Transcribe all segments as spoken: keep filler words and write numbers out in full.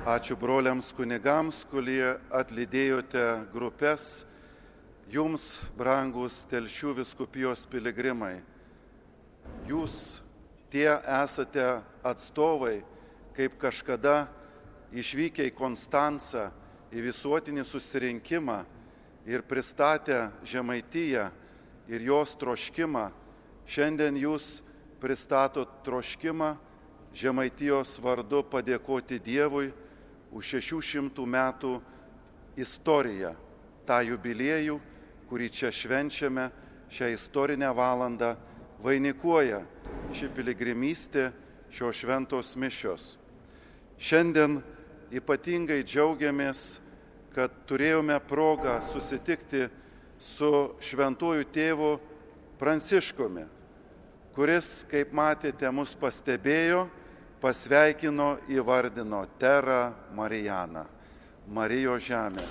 Ačiū broliams kunigams, kurie atlydėjote grupės, jums, brangus Telšių vyskupijos piligrimai. Jūs tie esate atstovai, kaip kažkada išvykę į Konstancą, į visuotinį susirinkimą ir pristatę Žemaitiją ir jos troškimą. Šiandien jūs pristatot troškimą Žemaitijos vardu padėkoti Dievui už šešių šimtų metų istoriją, tą jubiliejų, kurį čia švenčiame, šią istorinę valandą vainikuoja ši piligrimystė, šios šventos mišios. Šiandien ypatingai džiaugiamės, kad turėjome progą susitikti su šventuoju tėvu Pranciškumi, kuris, kaip matėte, mus pastebėjo, pasveikino, įvardino Terra Mariana, Marijos žemė.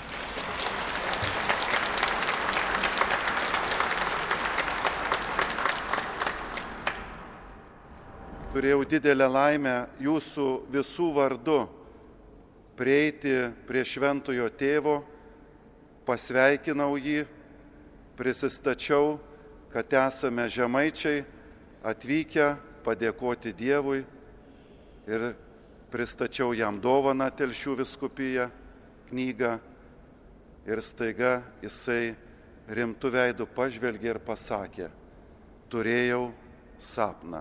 Turėjau didelę laimę jūsų visų vardu prieiti prie šventojo tėvo, pasveikinau jį, prisistačiau, kad esame žemaičiai atvykę padėkoti Dievui ir pristačiau jam dovaną Telšių vyskupiją, knygą ir staiga jisai rimtu veidu pažvelgė ir pasakė: turėjau sapną.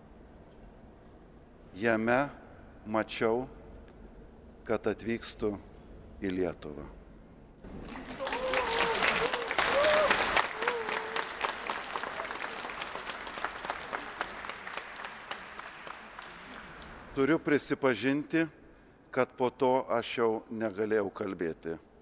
Jame mačiau, kad atvykstu į Lietuvą. Turiu prisipažinti, kad po to aš jau negalėjau kalbėti.